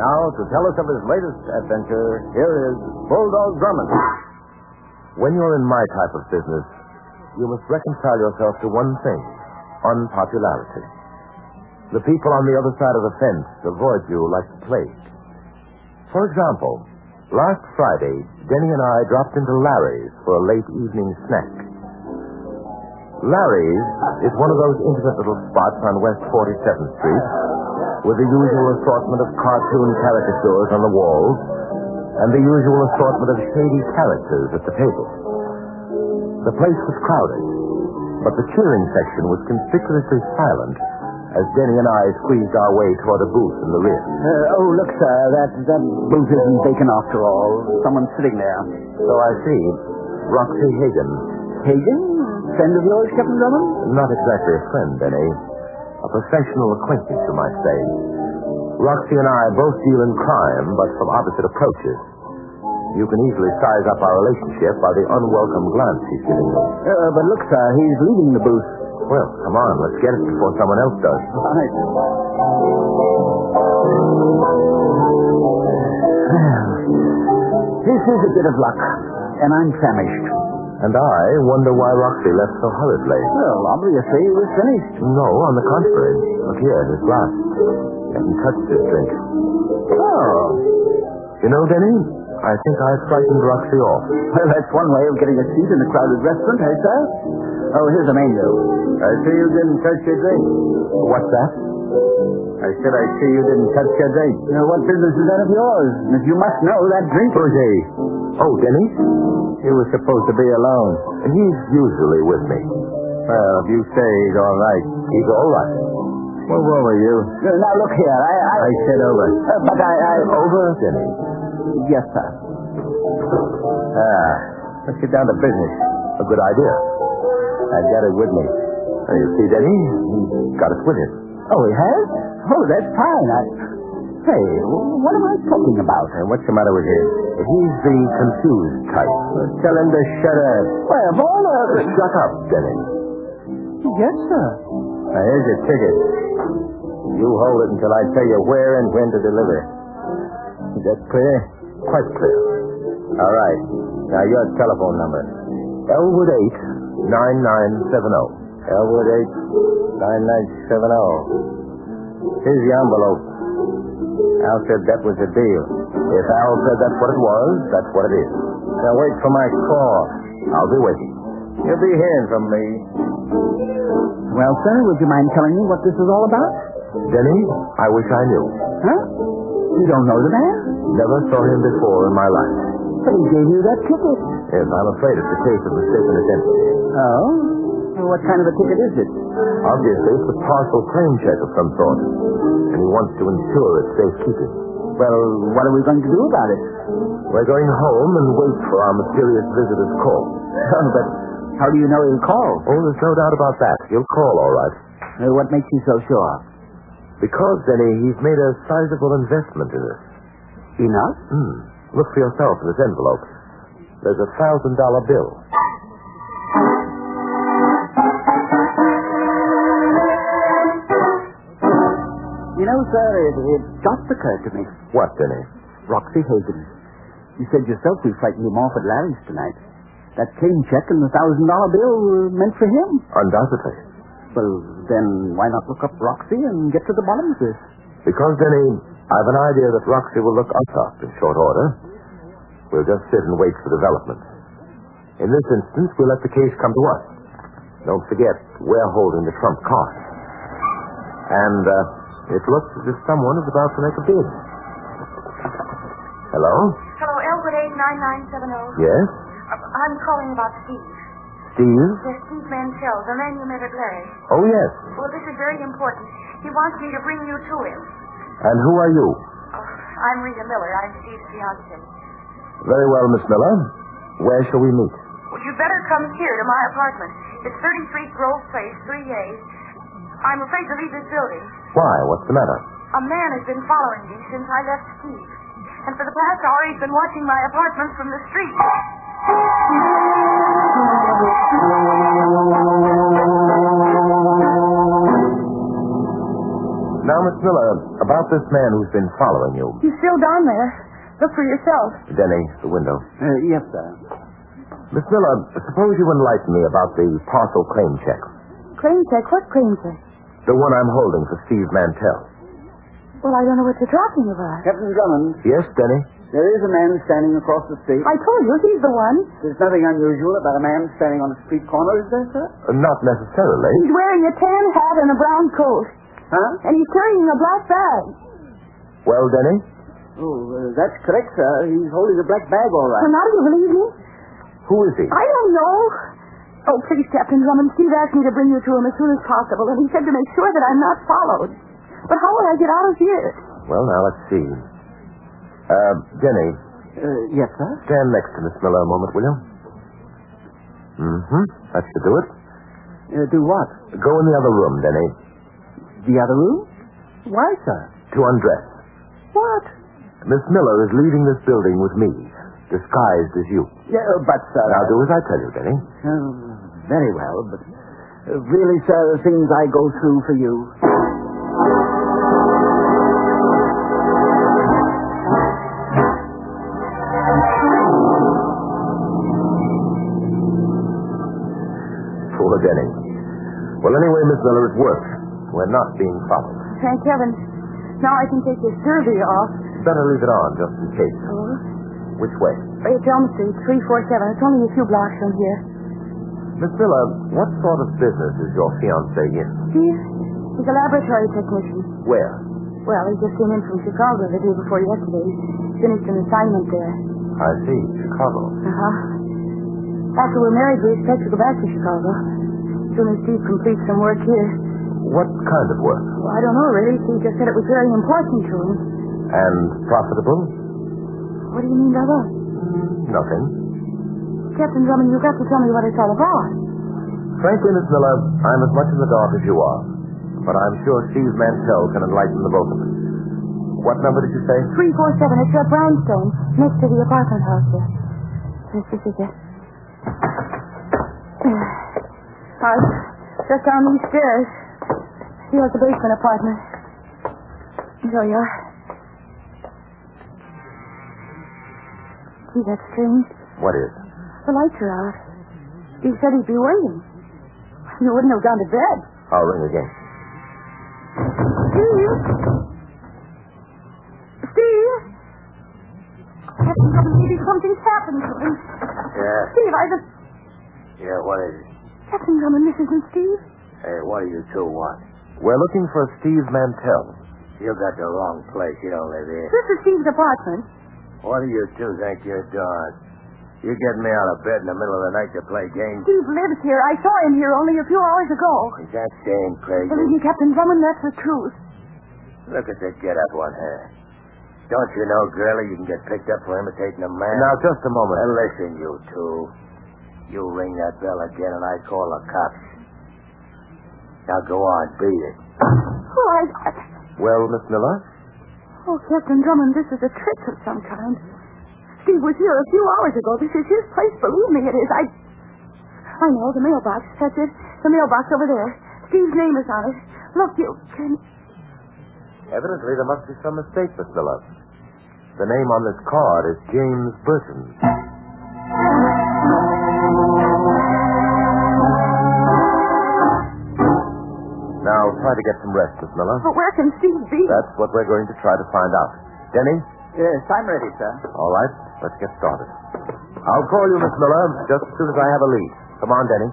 Now, to tell us of his latest adventure, here is Bulldog Drummond. When you're in my type of business, you must reconcile yourself to one thing: unpopularity. The people on the other side of the fence avoid you like the plague. For example, last Friday, Denny and I dropped into Larry's for a late evening snack. Larry's is one of those intimate little spots on West 47th Street with the usual assortment of cartoon caricatures on the walls and the usual assortment of shady characters at the table. The place was crowded, but the cheering section was conspicuously silent as Denny and I squeezed our way toward a booth in the rear. Look, sir, that booth isn't vacant after all. Someone's sitting there. So I see. Roxy Hagen. Hagen? Friend of yours, Captain Drummond? Not exactly a friend, Denny. A professional acquaintance, you might say. Roxy and I both deal in crime, but from opposite approaches. You can easily size up our relationship by the unwelcome glance he's giving me. But look, sir, he's leaving the booth. Well, come on, let's get it before someone else does. Right. Well, this is a bit of luck, and I'm famished. And I wonder why Roxy left so hurriedly. Well, obviously it was finished. No, on the contrary. Look here, his glass. He hasn't touched this drink. Oh. You know, Denny, I think I've frightened Roxy off. Well, that's one way of getting a seat in a crowded restaurant, eh, sir? Oh, here's the menu. I see you didn't touch your drink. What's that? I said I see you didn't touch your drink. What business is that of yours? You must know that drink... Who's he? Oh, Denny? He was supposed to be alone. He's usually with me. Well, if you say he's all right. He's all right. Move over, you. Now, look here, I said over. But I... Over, Denny? Yes, sir. Let's get down to business. A good idea. I've got it with me. You see, Denny, he's got it with him. Oh, he has? Oh, that's fine. Hey, what am I talking about? What's the matter with him? He's the confused type. Tell him to shut up. Why, of all the... Shut up, Denny. Yes, sir. Now, here's your ticket. You hold it until I tell you where and when to deliver. Is that clear? Quite clear. All right. Now, your telephone number. Elwood 8 9970. Elwood 8 9970. Here's the envelope. Al said that was the deal. If Al said that's what it was, that's what it is. Now, wait for my call. I'll be waiting. You'll be hearing from me. Well, sir, would you mind telling me what this is all about? Denny, I wish I knew. Huh? You don't know the man? Never saw him before in my life. But he gave you that ticket. Yes, I'm afraid it's a case of mistaken identity. Oh? Well, what kind of a ticket is it? Obviously, it's a partial claim check of some sort. And he wants to ensure its safekeeping. Well, what are we going to do about it? We're going home and wait for our mysterious visitor's call. Oh, but how do you know he'll call? Oh, there's no doubt about that. He'll call, all right. What makes you so sure? Because, Denny, he's made a sizable investment in us. Enough? Look for yourself in this envelope. There's a $1,000 bill. You know, sir, it just occurred to me. What, Denny? Roxy Hagen. You said yourself we frightened him off at Larry's tonight. That claim check and the $1,000 bill were meant for him. Undoubtedly. Well, then why not look up Roxy and get to the bottom of this? Because, Denny, I've an idea that Roxy will look us up in short order. We'll just sit and wait for developments. In this instance, we'll let the case come to us. Don't forget, we're holding the trump card. And, it looks as if someone is about to make a bid. Hello? Hello, Elwood 89970. Yes? I'm calling about Steve. Steve? Yes, Steve Mansell, the man you met at Larry. Oh, yes. Well, this is very important. He wants me to bring you to him. And who are you? Oh, I'm Rita Miller. I'm Steve's fiancée. Very well, Miss Miller. Where shall we meet? Well, you'd better come here to my apartment. It's 33 Grove Place, 3A. I'm afraid to leave this building. Why? What's the matter? A man has been following me since I left Steve. And for the past hour, he's been watching my apartment from the street. Now, Miss Miller, about this man who's been following you. He's still down there. Look for yourself. Denny, the window. Yes, sir. Miss Miller, suppose you enlighten me about the parcel claim check. Claim check? What claim check? The one I'm holding for Steve Mantell. Well, I don't know what you're talking about. Captain Drummond, Yes, Denny? there is a man standing across the street. I told you, he's the one. There's nothing unusual about a man standing on a street corner, is there, sir? Not necessarily. He's wearing a tan hat and a brown coat. Huh? And he's carrying a black bag. Well, Denny? Oh, that's correct, sir. He's holding a black bag, all Well, right. now do you believe me? Who is he? I don't know. Oh, please, Captain Drummond, Steve asked me to bring you to him as soon as possible, and he said to make sure that I'm not followed. But how will I get out of here? Well, now, let's see. Denny, Yes, sir? stand next to Miss Miller a moment, will you? Mm-hmm. That should do it. Do what? Go in the other room, Denny, The other room? Why, sir? to undress. What? Miss Miller is leaving this building with me, disguised as you. Yeah, but, sir... Now, do as I tell you, Denny. Very well, but... really, sir, the things I go through for you... Poor Denny. Well, anyway, Miss Miller, it worked. We're not being followed. Thank heaven. Now I can take this derby off. Better leave it on, just in case. Oh. Which way? It's Elm Street, 347. It's only a few blocks from here. Miss Miller, what sort of business is your fiancé in? Steve, he's a laboratory technician. Where? Well, he just came in from Chicago the day before yesterday. Finished an assignment there. I see. Chicago. Uh-huh. After we're married, we expect to go back to Chicago. As soon as Steve completes some work here. What kind of work? Well, I don't know, really. Steve just said it was very important to him. And profitable? What do you mean by that? Nothing. Captain Drummond, you've got to tell me what it's all about. Frankly, Miss Miller, I'm as much in the dark as you are. But I'm sure Steve Mantell can enlighten the both of us. What number did you say? 347. It's at Brownstone, next to the apartment house there. This is it. Just down these stairs. Here's the basement apartment. There you are. See, that's strange. What is? The lights are out. He said he'd be waiting. You wouldn't have gone to bed. I'll ring again. Steve? Steve? Captain Drummond, maybe something's happened to him. Yeah. Steve, Yeah, what is it? Captain Drummond, this isn't Steve. Hey, what do you two want? We're looking for Steve Mantell. You got the wrong place. You don't live here. This is Steve's apartment. What do you two think you're doing? You getting me out of bed in the middle of the night to play games? Steve lives here. I saw him here only a few hours ago. Is that damn crazy? Believe me, Captain Drummond, that's the truth. Look at the get-up on her. Don't you know, girlie, you can get picked up for imitating a man? Now, just a moment. Well, listen, you two. You ring that bell again and I call the cops. Now go on, beat it. Oh, Well, Miss Miller? Oh, Captain Drummond, this is a trick of some kind. Steve was here a few hours ago. This is his place. Believe me, it is. I know, the mailbox. That's it. The mailbox over there. Steve's name is on it. Look, you can... Evidently, there must be some mistake, Miss Miller. The name on this card is James Burton. Now, try to get some rest, Miss Miller. But where can Steve be? That's what we're going to try to find out. Denny? Yes, I'm ready, sir. All right, let's get started. I'll call you, Miss Miller, just as soon as I have a lead. Come on, Denny.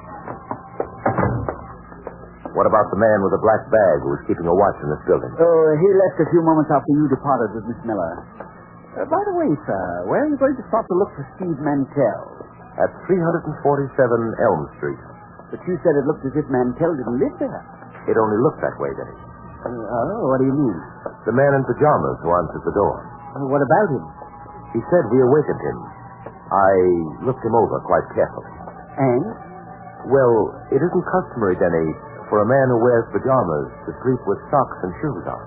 What about the man with the black bag who was keeping a watch in this building? Oh, he left a few moments after you departed with Miss Miller. By the way, sir, where are you going to stop to look for Steve Mantell? At 347 Elm Street. But you said it looked as if Mantell didn't live there. It only looked that way, Denny. What do you mean? The man in pajamas who answered the door. What about him? He said we awakened him. I looked him over quite carefully. And? Well, it isn't customary, Denny, for a man who wears pajamas to sleep with socks and shoes on.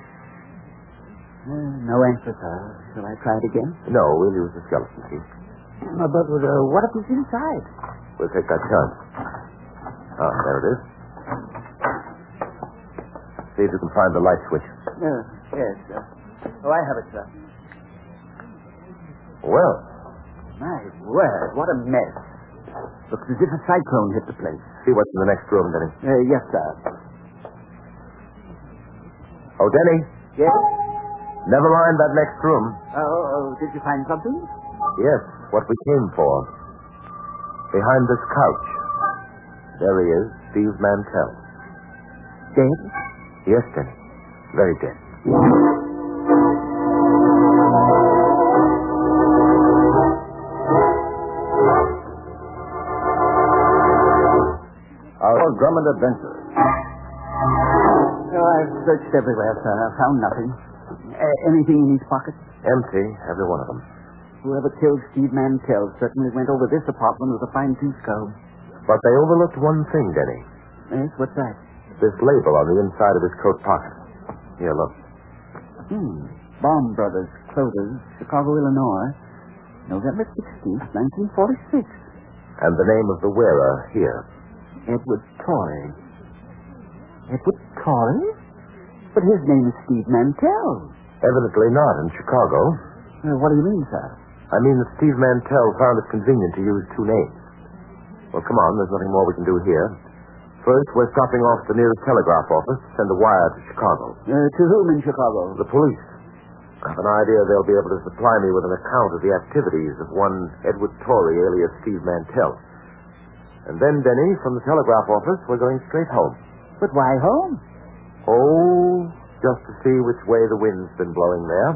No answer, sir. Shall I try it again? No, we'll use the skeleton key. But what if he's inside? We'll take that chance. Ah, there it is. See if you can find the light switch. Yes, sir. Oh, I have it, sir. Well, My word, what a mess. Looks as if a cyclone hit the place. see what's in the next room, Denny. Yes, sir. Oh, Denny, Yes? never mind that next room. Did you find something? Yes, what we came for. Behind this couch, there he is, Steve Mantell. Dead? Yes, Denny. Very dead. Our Drummond adventure. Oh, I've searched everywhere, sir. I've found nothing. Anything in his pockets? Empty, every one of them. Whoever killed Steve Mantell certainly went over this apartment with a fine-tooth comb. But they overlooked one thing, Denny. Yes, what's that? This label on the inside of his coat pocket. Here, look. Baum Brothers, Clothers, Chicago, Illinois, November 16th, 1946. And the name of the wearer here. Edward Torrey. Edward Torrey? But his name is Steve Mantell. Evidently not in Chicago. What do you mean, sir? I mean that Steve Mantell found it convenient to use two names. Well, come on, there's nothing more we can do here. First, we're stopping off the nearest telegraph office to send a wire to Chicago. To whom in Chicago? The police. I have an idea they'll be able to supply me with an account of the activities of one Edward Torrey, alias Steve Mantell. And then, Denny, from the telegraph office, we're going straight home. But why home? Oh, just to see which way the wind's been blowing there.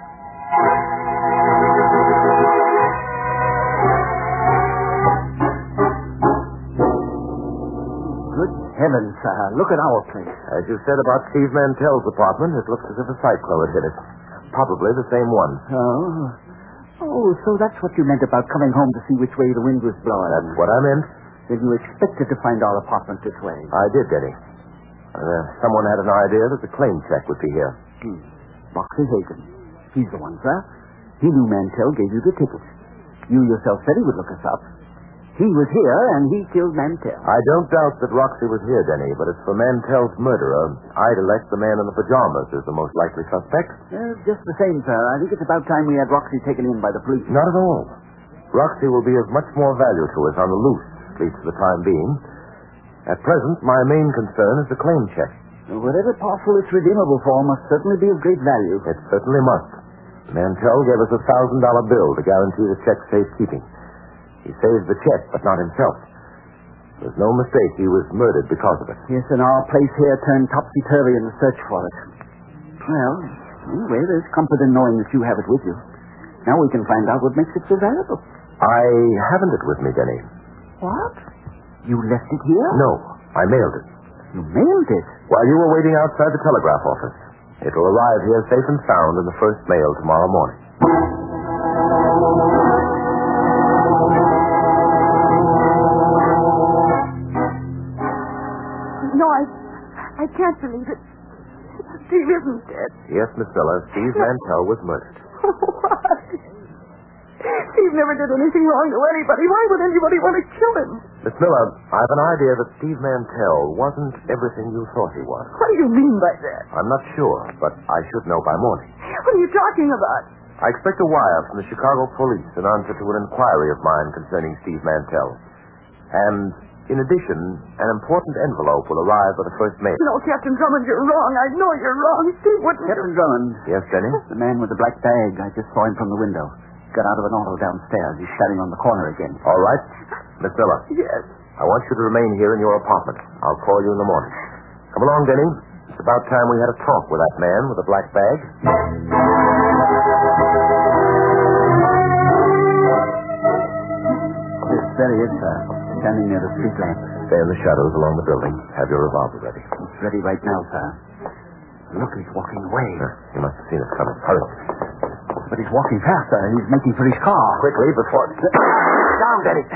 Good heavens, sir. Look at our place. As you said about Steve Mantell's apartment, it looks as if a cyclone had hit it. Probably the same one. Oh, so that's what you meant about coming home to see which way the wind was blowing. That's what I meant. Then you expected to find our apartment this way. I did, Denny. Someone had an idea that the claim check would be here. Boxer Hagen. He's the one, sir. He knew Mantell gave you the ticket. You yourself said he would look us up. He was here, and he killed Mantell. I don't doubt that Roxy was here, Denny, but as for Mantell's murderer, I'd elect the man in the pajamas as the most likely suspect. Just the same, sir. I think it's about time we had Roxy taken in by the police. Not at all. Roxy will be of much more value to us on the loose, at least for the time being. At present, my main concern is the claim check. Whatever parcel it's redeemable for must certainly be of great value. It certainly must. Mantell gave us a $1,000 bill to guarantee the check's safekeeping. He saved the check, but not himself. There's no mistake he was murdered because of it. Yes, and our place here turned topsy-turvy in the search for it. Well, anyway, there's comfort in knowing that you have it with you. Now we can find out what makes it so valuable. I haven't it with me, Denny. What? You left it here? No, I mailed it. You mailed it? While you were waiting outside the telegraph office. It'll arrive here safe and sound in the first mail tomorrow morning. No, I can't believe it. Steve isn't dead. Yes, Miss Miller, Steve Mantell was murdered. Why? Steve never did anything wrong to anybody. Why would anybody want to kill him? Miss Miller, I've an idea that Steve Mantell wasn't everything you thought he was. What do you mean by that? I'm not sure, but I should know by morning. What are you talking about? I expect a wire from the Chicago police in answer to an inquiry of mine concerning Steve Mantell. And, in addition, an important envelope will arrive by the first mail. No, Captain Drummond, you're wrong. I know you're wrong. Steve wouldn't... Captain Drummond. Yes, Denny? The man with the black bag. I just saw him from the window. Got out of an auto downstairs. He's standing on the corner again. All right. Miss Miller. Yes. I want you to remain here in your apartment. I'll call you in the morning. Come along, Denny. It's about time we had a talk with that man with the black bag. There he is, sir. Standing near the street lamp. Stay in the shadows along the building. Have your revolver ready. It's ready right now, sir. Look, he's walking away. He must have seen us coming. Hurry. But he's walking faster. He's making for his car. Quickly, before... Down, Denny.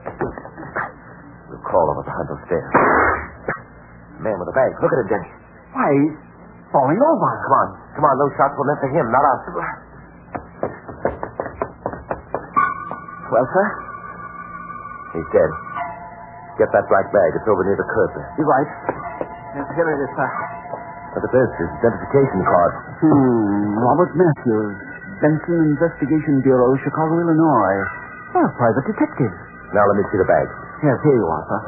We'll crawl over behind those stairs. Man with the bag. Look at him, Denny. Why, he's falling over. Come on. Come on. Those shots were meant for him, not us. Well, sir? He's dead. Get that black bag. It's over near the curb there. You're right. Yes, here it is, sir. Look at this. His identification card. Robert Matthews, Benson Investigation Bureau, Chicago, Illinois. Oh, private detective. Now let me see the bag. Yes, here you are, sir.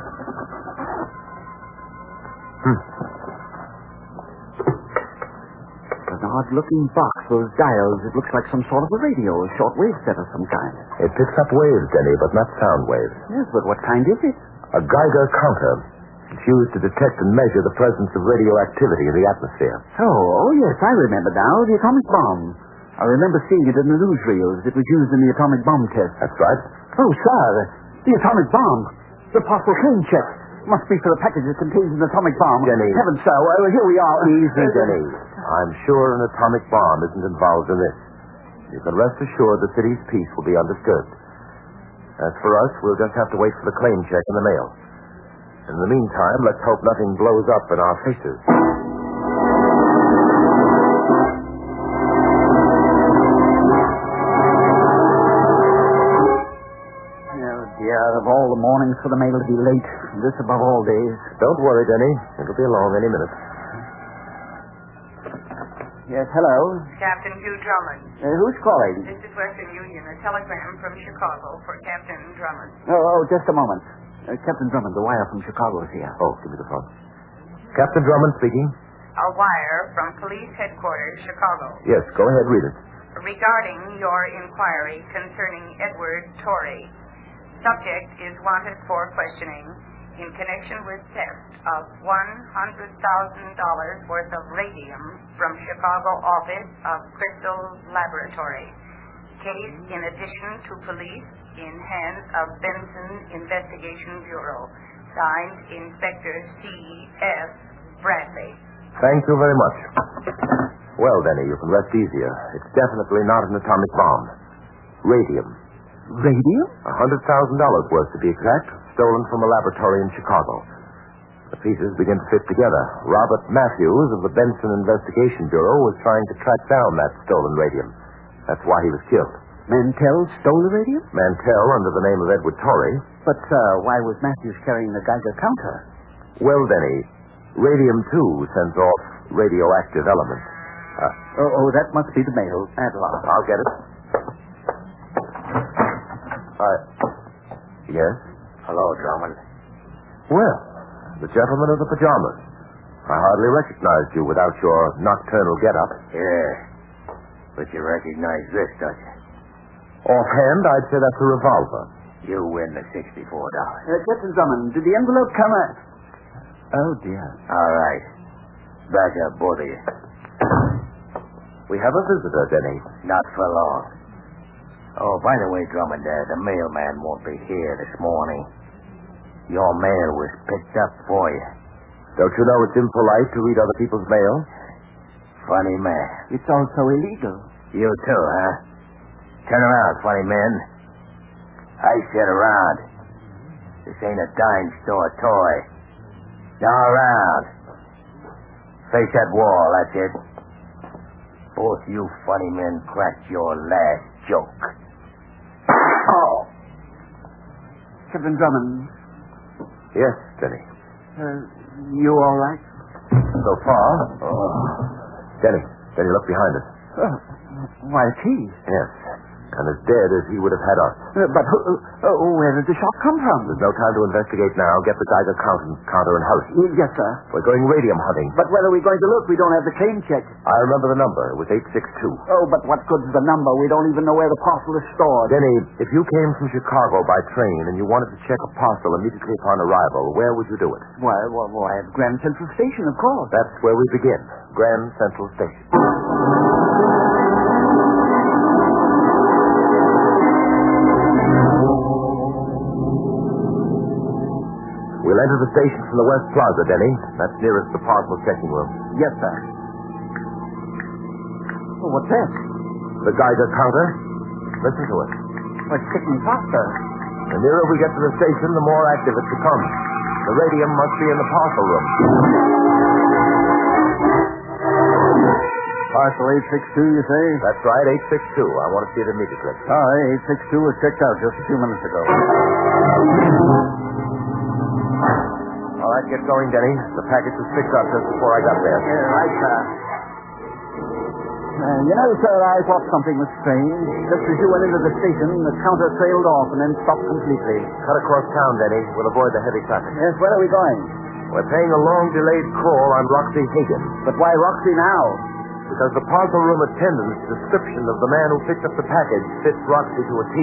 An odd-looking box, those dials. It looks like some sort of a radio, a shortwave set of some kind. It picks up waves, Denny, but not sound waves. Yes, but what kind is it? A Geiger counter. It's used to detect and measure the presence of radioactivity in the atmosphere. Oh, yes, I remember now. The atomic bomb. I remember seeing it in the newsreels. It was used in the atomic bomb test. That's right. Oh, sir, the atomic bomb. The possible claim check. Must be for the package that contains an atomic bomb. Denny. Heavens, sir, well, here we are. Easy, Denny. I'm sure an atomic bomb isn't involved in this. You can rest assured the city's peace will be undisturbed. As for us, we'll just have to wait for the claim check in the mail. In the meantime, let's hope nothing blows up in our faces. Oh, dear, of all the mornings for the mail to be late, this above all days. Don't worry, Denny. It'll be along any minute. Yes, hello. Captain Hugh Drummond. Who's calling? This is Western Union, a telegram from Chicago for Captain Drummond. Oh, just a moment. Captain Drummond, the wire from Chicago is here. Oh, give me the phone. Captain Drummond speaking. A wire from Police Headquarters, Chicago. Yes, go ahead, read it. Regarding your inquiry concerning Edward Torrey. Subject is wanted for questioning in connection with theft of $100,000 worth of radium from Chicago office of Crystal Laboratory. Case in addition to police in hands of Benson Investigation Bureau. Signed, Inspector C.F. Bradley. Thank you very much. Well, Denny, you can rest easier. It's definitely not an atomic bomb. Radium. Radio? $100,000 worth, to be exact, stolen from a laboratory in Chicago. The pieces begin to fit together. Robert Matthews of the Benson Investigation Bureau was trying to track down that stolen radium. That's why he was killed. Mantell stole the radio? Mantell, under the name of Edward Torrey. But, why was Matthews carrying the Geiger counter? Well, Denny, radium, too, sends off radioactive elements. That must be the mail. Adeline. I'll get it. Yes? Hello, Drummond. Well, the gentleman of the pajamas. I hardly recognized you without your nocturnal get-up. Yeah. But you recognize this, don't you? Offhand, I'd say that's a revolver. You win the $64. Captain Drummond, did the envelope come out? Oh, dear. All right. Back up, both of you. We have a visitor, Denny. Not for long. Oh, by the way, Drummond, the mailman won't be here this morning. Your mail was picked up for you. Don't you know it's impolite to read other people's mail? Funny man. It's also illegal. You too, huh? Turn around, funny man. I said around. This ain't a dime store toy. Now around. Face that wall, that's it. Both you funny men cracked your last joke. Oh. Captain Drummond. Yes, Denny. You all right? So far. Denny, look behind us. Why, it's he. Yes. And as dead as he would have had us. But where did the shot come from? There's no time to investigate now. Get the Geiger counter and hurry. Yes, sir. We're going radium hunting. But where are we going to look? We don't have the claim check. I remember the number. It was 862. Oh, but what good's the number? We don't even know where the parcel is stored. Denny, if you came from Chicago by train and you wanted to check a parcel immediately upon arrival, where would you do it? Why, at Grand Central Station, of course. That's where we begin. Grand Central Station. We'll enter the station from the West Plaza, Denny. That's nearest the parcel checking room. Yes, sir. Oh, what's that? The Geiger counter. Listen to it. It's ticking faster. The nearer we get to the station, the more active it becomes. The radium must be in the parcel room. Parcel 862, you say? That's right, 862. I want to see it immediately. All right, 862 was checked out just a few minutes ago. All right, get going, Denny. The package was picked up just before I got there. Right, sir. You know, sir, I thought something was strange. Just as you went into the station, the counter trailed off and then stopped completely. Cut across town, Denny. We'll avoid the heavy traffic. Yes, where are we going? We're paying a long-delayed call on Roxy Hagen. But why Roxy now? Because the parcel room attendant's description of the man who picked up the package fits Roxy to a T.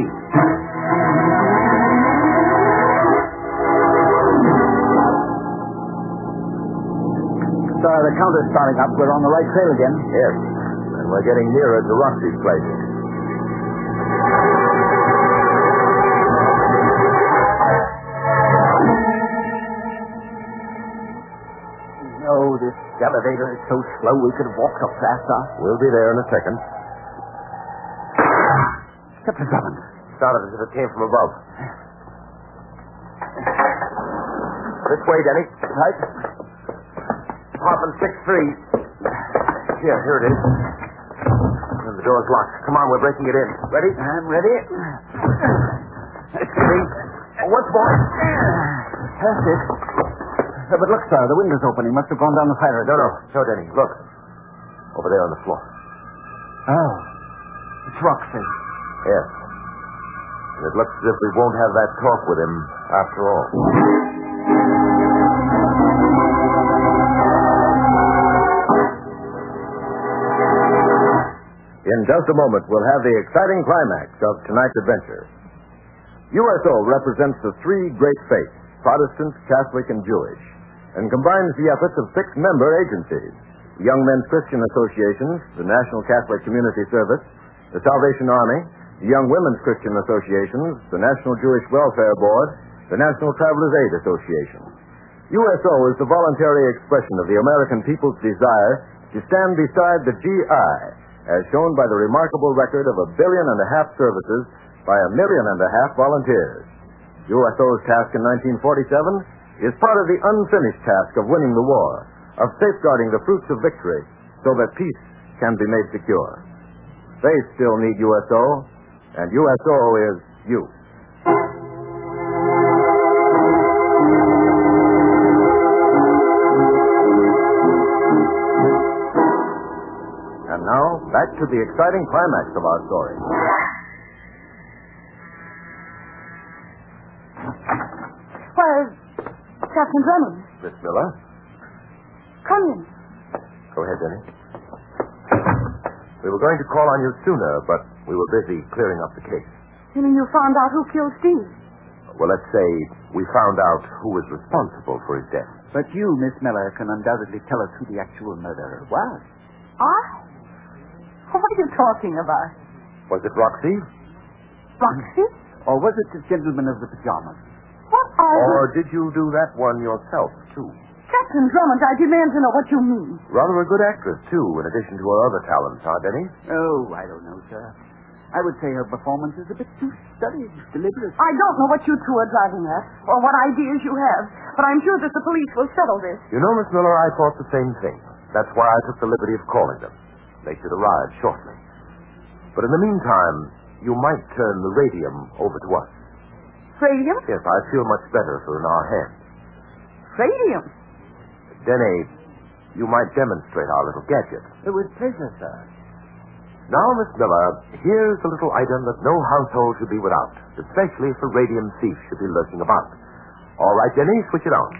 Sir, the counter's starting up. We're on the right trail again. Yes. And we're getting nearer to Roxy's place. No, this elevator is so slow we could have walked up faster. We'll be there in a second. Captain Drummond. Sounded as if it came from above. This way, Denny. Right. Apartment 6-3. Here it is. And the door's locked. Come on, we're breaking it in. Ready? I'm ready. Steady. Once more. That's it. But look, sir, the window's open. He must have gone down the fire escape. No. So, Denny, look. Over there on the floor. Oh. It's Roxy. Yes. And it looks as if we won't have that talk with him after all. In just a moment, we'll have the exciting climax of tonight's adventure. USO represents the three great faiths, Protestant, Catholic, and Jewish, and combines the efforts of 6 member agencies: the Young Men's Christian Associations, the National Catholic Community Service, the Salvation Army, the Young Women's Christian Associations, the National Jewish Welfare Board, the National Travelers Aid Association. USO is the voluntary expression of the American people's desire to stand beside the GI, as shown by the remarkable record of 1.5 billion services by 1.5 million volunteers. USO's task in 1947 is part of the unfinished task of winning the war, of safeguarding the fruits of victory so that peace can be made secure. They still need USO, and USO is you. And now, back to the exciting climax of our story. Why, Captain Drummond. Miss Miller? Come in. Go ahead, Denny. We were going to call on you sooner, but we were busy clearing up the case. You mean you found out who killed Steve? Well, let's say we found out who was responsible for his death. But you, Miss Miller, can undoubtedly tell us who the actual murderer was. I? What are you talking about? Was it Roxy? Roxy? Or was it the gentleman of the pajamas? What are you... Or did you do that one yourself, too? Captain Drummond, I demand to know what you mean. Rather a good actress, too, in addition to her other talents, huh, Denny? Oh, I don't know, sir. I would say her performance is a bit too studied, deliberate. I don't know what you two are driving at, or what ideas you have, but I'm sure that the police will settle this. You know, Miss Miller, I thought the same thing. That's why I took the liberty of calling them. They should arrive shortly. But in the meantime, you might turn the radium over to us. Radium? Yes, I feel much better for in our hands. Radium? Denny, you might demonstrate our little gadget. With pleasure, sir. Now, Miss Miller, here's a little item that no household should be without, especially if a radium thief should be lurking about. All right, Denny, switch it on.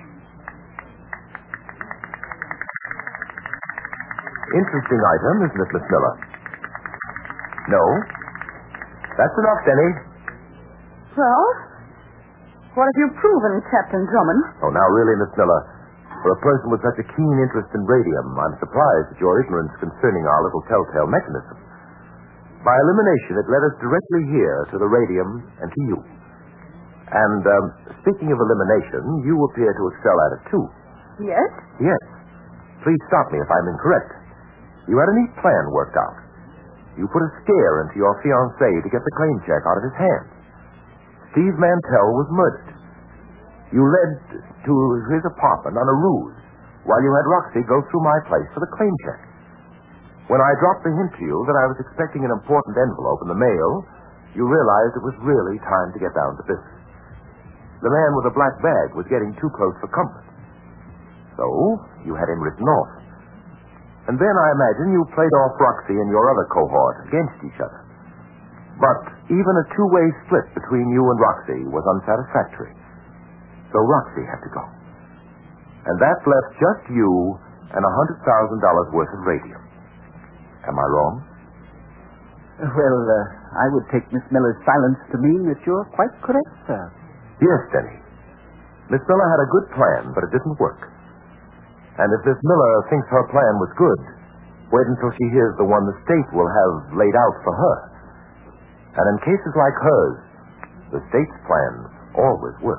Interesting item, isn't it, Miss Miller? No? That's enough, Denny. Well, what have you proven, Captain Drummond? Oh, now really, Miss Miller, for a person with such a keen interest in radium, I'm surprised at your ignorance concerning our little telltale mechanism. By elimination, it led us directly here to the radium and to you. And, speaking of elimination, you appear to excel at it, too. Yes? Yes. Please stop me if I'm incorrect. You had a neat plan worked out. You put a scare into your fiancé to get the claim check out of his hands. Steve Mantell was murdered. You led to his apartment on a ruse while you had Roxy go through my place for the claim check. When I dropped the hint to you that I was expecting an important envelope in the mail, you realized it was really time to get down to business. The man with the black bag was getting too close for comfort. So, you had him written off. And then I imagine you played off Roxy and your other cohort against each other. But even a two-way split between you and Roxy was unsatisfactory. So Roxy had to go. And that left just you and $100,000 worth of radium. Am I wrong? Well, I would take Miss Miller's silence to mean that you're quite correct, sir. Yes, Denny. Miss Miller had a good plan, but it didn't work. And if Miss Miller thinks her plan was good, wait until she hears the one the state will have laid out for her. And in cases like hers, the state's plans always work.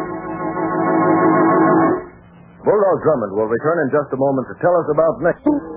Bulldog Drummond will return in just a moment to tell us about next.